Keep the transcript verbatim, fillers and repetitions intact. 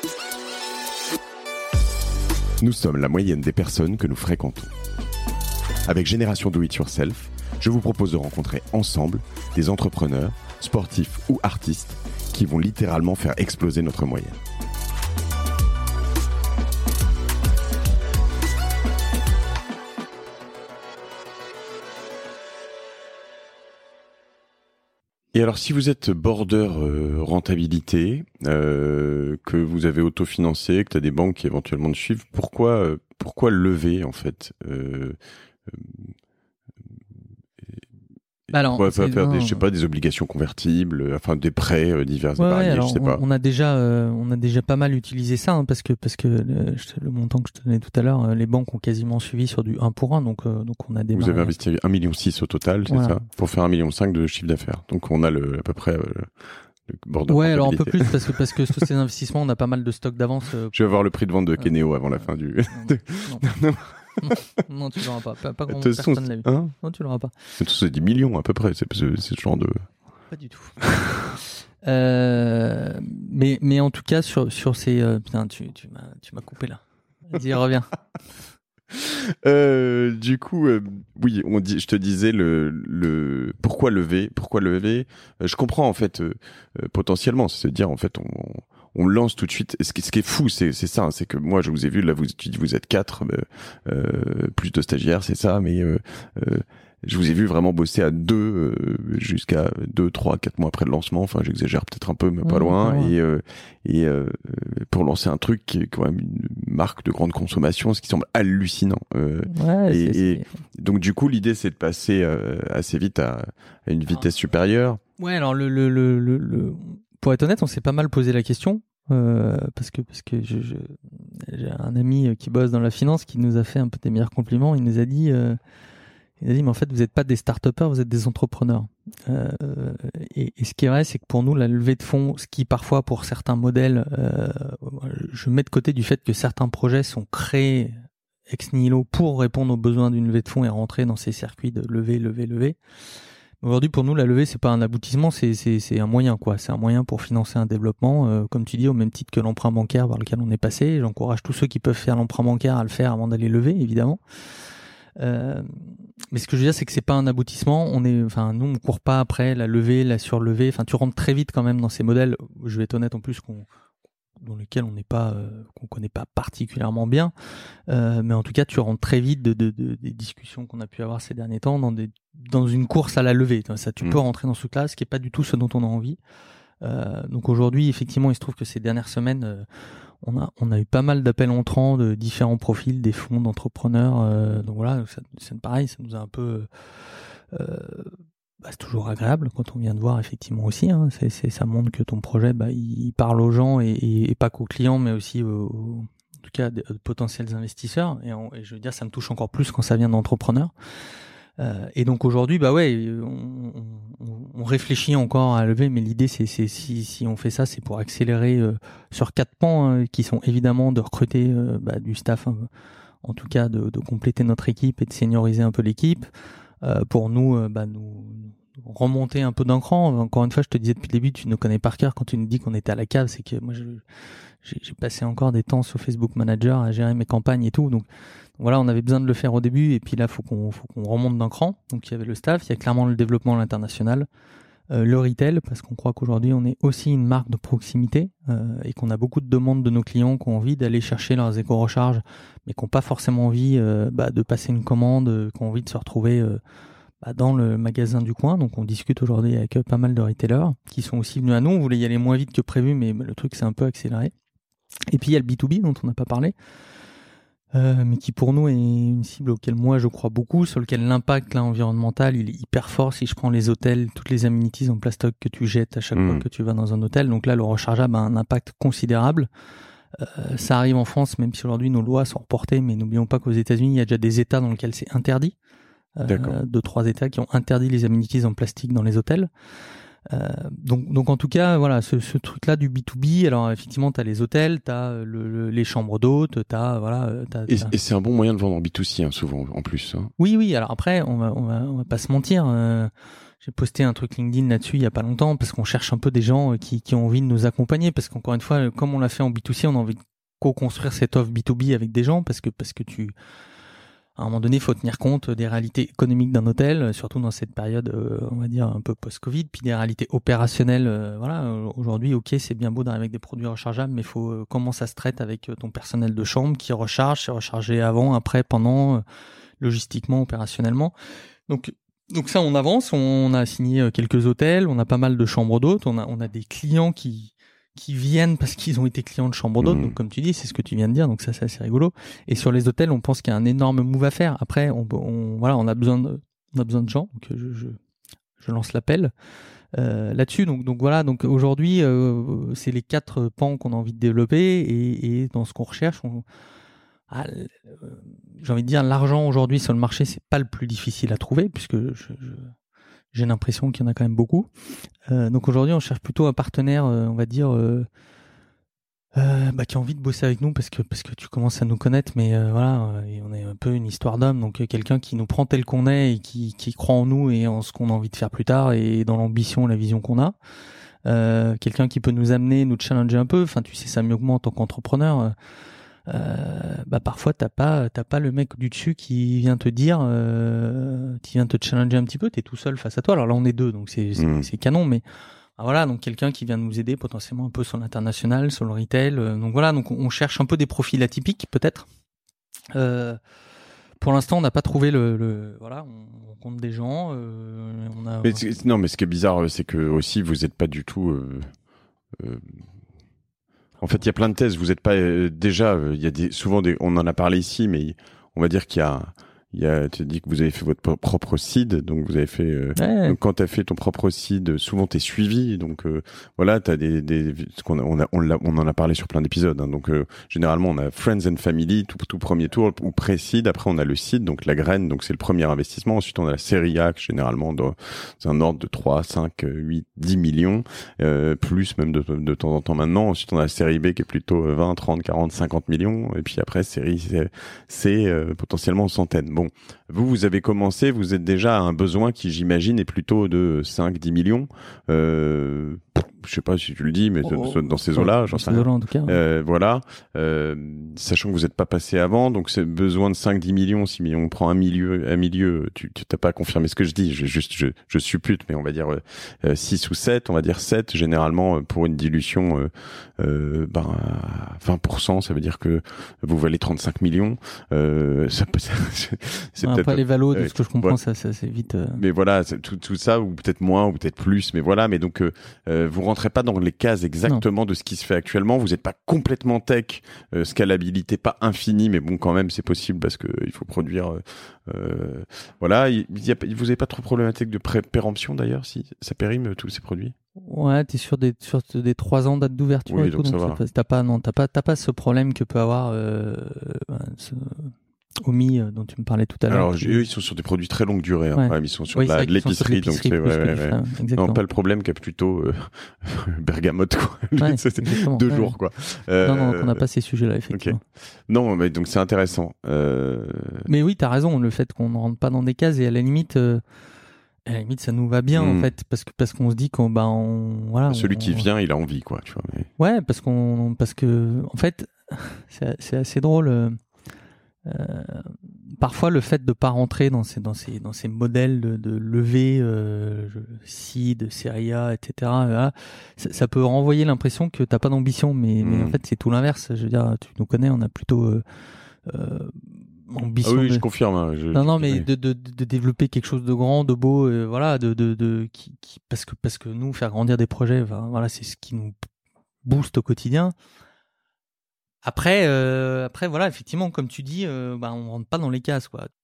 Nous sommes la moyenne des personnes que nous fréquentons. Avec Génération Do It Yourself, je vous propose de rencontrer ensemble des entrepreneurs, sportifs ou artistes qui vont littéralement faire exploser notre moyenne. Et alors, si vous êtes border euh, rentabilité, euh, que vous avez autofinancé, que tu as des banques qui éventuellement te suivent, pourquoi, euh, pourquoi lever en fait euh, euh, Bah alors, pourquoi pas faire non, des, je sais pas, des obligations convertibles, euh, enfin des prêts euh, divers et ouais, variés, ouais, alors, je sais pas. On, on a déjà, euh, on a déjà pas mal utilisé ça, hein, parce que parce que le, le montant que je te donnais tout à l'heure, euh, les banques ont quasiment suivi sur du un pour un, donc euh, donc on a démarré. Vous avez investi un virgule six million au total, c'est voilà. ça, pour faire un virgule cinq million de chiffre d'affaires. Donc on a le à peu près euh, le border Ouais, alors un peu rentabilité. plus parce que parce que tous ces investissements, on a pas mal de stock d'avance. Euh, Je vais voir le prix de vente de Kenéo avant la fin du. non, non, non, non, tu l'auras pas. Pas, pas grand De toute personne façon, l'a vu. hein Non, tu l'auras pas. Mais tout ça, c'est dix millions à peu près, c'est c'est ce genre de. Pas du tout. euh, mais mais en tout cas sur sur ces euh, putain tu tu m'as tu m'as coupé là. Vas-y, reviens. Euh, du coup, euh, oui, on dit, je te disais le le pourquoi lever, pourquoi lever. Euh, je comprends en fait euh, euh, potentiellement, c'est se dire en fait on on lance tout de suite. Et ce qui, ce qui est fou, c'est c'est ça, hein, c'est que moi je vous ai vu là, vous tu dis vous êtes quatre, euh, euh, plus de stagiaires, c'est ça, mais euh, euh, je vous ai vu vraiment bosser à deux euh, jusqu'à deux, trois, quatre mois après le lancement. Enfin, j'exagère peut-être un peu, mais pas Mmh, loin. pas loin. Et euh, et euh, pour lancer un truc qui est quand même une marque de grande consommation, ce qui semble hallucinant. Euh, Ouais, et, c'est, et c'est... donc du coup, l'idée c'est de passer euh, assez vite à, à une vitesse Ah. supérieure. Ouais, alors le, le, le, le, le... pour être honnête, on s'est pas mal posé la question euh, parce que parce que je, je, j'ai un ami qui bosse dans la finance qui nous a fait un peu des meilleurs compliments. Il nous a dit, euh, il a dit, mais en fait, vous n'êtes pas des start-upers, vous êtes des entrepreneurs. Euh, et, et ce qui est vrai, c'est que pour nous, la levée de fonds, ce qui parfois pour certains modèles, euh, je mets de côté du fait que certains projets sont créés ex nihilo pour répondre aux besoins d'une levée de fonds et rentrer dans ces circuits de lever, lever, lever. Aujourd'hui, pour nous, la levée, c'est pas un aboutissement, c'est, c'est, c'est un moyen, quoi. C'est un moyen pour financer un développement, euh, comme tu dis, au même titre que l'emprunt bancaire par lequel on est passé. J'encourage tous ceux qui peuvent faire l'emprunt bancaire à le faire avant d'aller lever, évidemment. Euh, mais ce que je veux dire, c'est que c'est pas un aboutissement. On est, enfin, nous, on court pas après la levée, la surlevée. Enfin, tu rentres très vite quand même dans ces modèles. Je vais être honnête en plus qu'on dans lesquels on n'est pas, euh, qu'on connaît pas particulièrement bien, euh, mais en tout cas tu rentres très vite de, de, de des discussions qu'on a pu avoir ces derniers temps dans des dans une course à la levée. Ça, tu mmh. peux rentrer dans ce truc-là, ce qui est pas du tout ce dont on a envie. Euh, donc aujourd'hui, effectivement, il se trouve que ces dernières semaines, euh, on a on a eu pas mal d'appels entrants de différents profils, des fonds d'entrepreneurs. Euh, donc voilà, ça, c'est pareil, ça nous a un peu euh, bah, c'est toujours agréable quand on vient de voir effectivement aussi. Hein, c'est, c'est, ça montre que ton projet, bah, il parle aux gens et, et, et pas qu'aux clients, mais aussi aux, en tout cas, des potentiels investisseurs. Et, on, et je veux dire, ça me touche encore plus quand ça vient d'entrepreneurs. Euh, et donc aujourd'hui, bah ouais, on, on, on réfléchit encore à lever, mais l'idée, c'est, c'est si, si on fait ça, c'est pour accélérer euh, sur quatre pans hein, qui sont évidemment de recruter euh, bah, du staff, hein, en tout cas de, de compléter notre équipe et de senioriser un peu l'équipe. Euh, pour nous, euh, bah, nous remonter un peu d'un cran. Encore une fois, je te disais depuis le début, tu nous connais par cœur. Quand tu nous dis qu'on était à la cave, c'est que moi, je, j'ai, j'ai passé encore des temps sur Facebook Manager à gérer mes campagnes et tout. Donc voilà, on avait besoin de le faire au début. Et puis là, faut qu'on, faut qu'on remonte d'un cran. Donc il y avait le staff, il y a clairement le développement à l'international, euh, le retail, parce qu'on croit qu'aujourd'hui, on est aussi une marque de proximité euh, et qu'on a beaucoup de demandes de nos clients qui ont envie d'aller chercher leurs éco-recharges, mais qui n'ont pas forcément envie euh, bah, de passer une commande, euh, qui ont envie de se retrouver euh, bah, dans le magasin du coin. Donc on discute aujourd'hui avec euh, pas mal de retailers qui sont aussi venus à nous. On voulait y aller moins vite que prévu, mais le truc s'est un peu accéléré. Et puis il y a le B deux B dont on n'a pas parlé, euh, mais qui pour nous est une cible auquel moi je crois beaucoup, sur lequel l'impact là, environnemental il est hyper fort. Si je prends les hôtels, toutes les amenities en plastoc que tu jettes à chaque mmh. fois que tu vas dans un hôtel, donc là le rechargeable a un impact considérable. Euh, ça arrive en France, même si aujourd'hui nos lois sont reportées, mais n'oublions pas qu'aux États-Unis il y a déjà des États dans lesquels c'est interdit. Euh, deux, trois États qui ont interdit les amenities en plastique dans les hôtels. Euh, donc, donc en tout cas, voilà, ce, ce truc-là du B deux B. Alors effectivement, t'as les hôtels, t'as le, le, les chambres d'hôtes, t'as voilà. T'as, et, t'as... et c'est un bon moyen de vendre en B deux C hein, souvent, en plus. Hein. Oui, oui. Alors après, on va, on va, on va pas se mentir. Euh, j'ai posté un truc LinkedIn là-dessus il y a pas longtemps parce qu'on cherche un peu des gens qui, qui ont envie de nous accompagner parce qu'encore une fois, comme on l'a fait en B deux C, on a envie de co-construire cette offre B deux B avec des gens parce que parce que tu à un moment donné, il faut tenir compte des réalités économiques d'un hôtel, surtout dans cette période, euh, on va dire un peu post-Covid, puis des réalités opérationnelles. Euh, voilà, aujourd'hui, ok, c'est bien beau d'arriver avec des produits rechargeables, mais il faut euh, comment ça se traite avec ton personnel de chambre qui recharge, c'est rechargé avant, après, pendant, euh, logistiquement, opérationnellement. Donc donc ça, on avance, on a signé quelques hôtels, on a pas mal de chambres d'hôtes, on a on a des clients qui qui viennent parce qu'ils ont été clients de chambre d'hôtes, mmh. donc comme tu dis, c'est ce que tu viens de dire, donc ça c'est assez rigolo. Et sur les hôtels, on pense qu'il y a un énorme move à faire. Après, on, on voilà, on a besoin de, on a besoin de gens, donc je, je, je lance l'appel euh, là-dessus. Donc donc voilà, donc aujourd'hui, euh, c'est les quatre pans qu'on a envie de développer et, et dans ce qu'on recherche, on, ah, euh, j'ai envie de dire l'argent aujourd'hui sur le marché, c'est pas le plus difficile à trouver puisque je, je j'ai l'impression qu'il y en a quand même beaucoup. Euh, donc aujourd'hui, on cherche plutôt un partenaire, euh, on va dire, euh, euh, bah, qui a envie de bosser avec nous parce que parce que tu commences à nous connaître, mais euh, voilà, et on est un peu une histoire d'homme, donc euh, quelqu'un qui nous prend tel qu'on est et qui qui croit en nous et en ce qu'on a envie de faire plus tard et dans l'ambition, la vision qu'on a. Euh, quelqu'un qui peut nous amener, nous challenger un peu. Enfin, tu sais ça mieux que moi en tant qu'entrepreneur. Euh, Euh, bah parfois t'as pas t'as pas le mec du dessus qui vient te dire euh, qui vient te challenger un petit peu, t'es tout seul face à toi. Alors là on est deux donc c'est c'est, mmh. c'est canon, mais bah voilà, donc quelqu'un qui vient nous aider potentiellement un peu sur l'international, sur le retail, euh, donc voilà, donc on cherche un peu des profils atypiques peut-être. Euh, pour l'instant on n'a pas trouvé le, le voilà, on, on compte des gens, euh, on a mais non mais ce qui est bizarre c'est que aussi vous êtes pas du tout euh, euh... En fait, il y a plein de thèses. Vous êtes pas euh, déjà. Il euh, y a des, souvent des. On en a parlé ici, mais on va dire qu'il y a. Il y a. Tu dis que vous avez fait votre propre seed, donc vous avez fait. Euh, ouais. Donc quand t'as fait ton propre seed, souvent t'es suivi. Donc euh, voilà, t'as des. des ce qu'on a, on a, on l'a, on en a parlé sur plein d'épisodes. Hein, donc euh, généralement on a friends and family, tout, tout premier tour ou pré-seed. Après on a le seed, donc la graine. Donc c'est le premier investissement. Ensuite on a la série A, généralement dans, dans un ordre de trois, cinq, huit, dix millions, euh, plus même de, de temps en temps maintenant. Ensuite on a la série B qui est plutôt vingt, trente, quarante, cinquante millions. Et puis après série C, c'est euh, potentiellement centaines. Bon, vous vous avez commencé, vous êtes déjà à un besoin qui j'imagine est plutôt de cinq, dix millions. Euh, je sais pas si tu le dis, mais oh, dans ces eaux-là, j'en sais rien. En tout cas, ouais. euh, voilà. Euh, sachant que vous n'êtes pas passé avant, donc c'est besoin de cinq, dix millions. Si on prend un milieu, un milieu, tu, tu t'as pas confirmé ce que je dis. Je, juste, je, je suppute, mais on va dire euh, six ou sept, on va dire sept, généralement, pour une dilution, euh, euh, ben, vingt pour cent, ça veut dire que vous valez trente-cinq millions. Euh, ça peut, c'est ouais, peut-être. Après les valos, de ce que je comprends, ouais. ça, ça, c'est vite. Euh... Mais voilà, tout, tout ça, ou peut-être moins, ou peut-être plus, mais voilà. Mais donc, euh, vous rentrez pas dans les cases exactement non. de ce qui se fait actuellement. Vous n'êtes pas complètement tech, euh, scalabilité pas infinie, mais bon, quand même, c'est possible parce que il faut produire. Euh, euh, voilà, il, il y a, vous avez pas trop problématique de pré- péremption d'ailleurs, si ça périme tous ces produits. Ouais, t'es sur des sur des trois ans date d'ouverture oui, et donc tout, ça donc va. t'as pas non t'as pas t'as pas ce problème que peut avoir euh, ce Omi euh, dont tu me parlais tout à l'heure. Alors qui... eux ils sont sur des produits très longue durée, hein. ouais. Ouais, ils sont sur oui, de, la, de l'épicerie, donc c'est ouais, ouais, ouais. Non, pas le problème qu'il y a plutôt euh, bergamote quoi. Ouais, c'est deux ouais, jours ouais. quoi. Euh... Non non, on n'a pas ces sujets-là effectivement. Okay. Non mais donc c'est intéressant. Euh... Mais oui, t'as raison, le fait qu'on ne rentre pas dans des cases et à la limite. Euh... À la limite, ça nous va bien mmh. en fait, parce que parce qu'on se dit qu'on bah on voilà. Celui on, qui vient, il a envie quoi, tu vois. Mais... Ouais, parce qu'on parce que en fait, c'est c'est assez drôle. Euh, parfois, le fait de pas rentrer dans ces dans ces dans ces modèles de, de levée, euh, seed, série A, et cetera. Voilà, ça, ça peut renvoyer l'impression que t'as pas d'ambition, mais mmh. mais en fait, c'est tout l'inverse. Je veux dire, tu nous connais, on a plutôt euh, euh, ambition. Ah oui, de... je confirme. Hein, je, non, non, je... mais de, de, de développer quelque chose de grand, de beau, euh, voilà, de, de, de, qui, qui, parce que, parce que nous, faire grandir des projets, enfin, voilà, c'est ce qui nous booste au quotidien. Après, euh, après, voilà, effectivement, comme tu dis, euh, bah, on rentre pas dans les cases, quoi.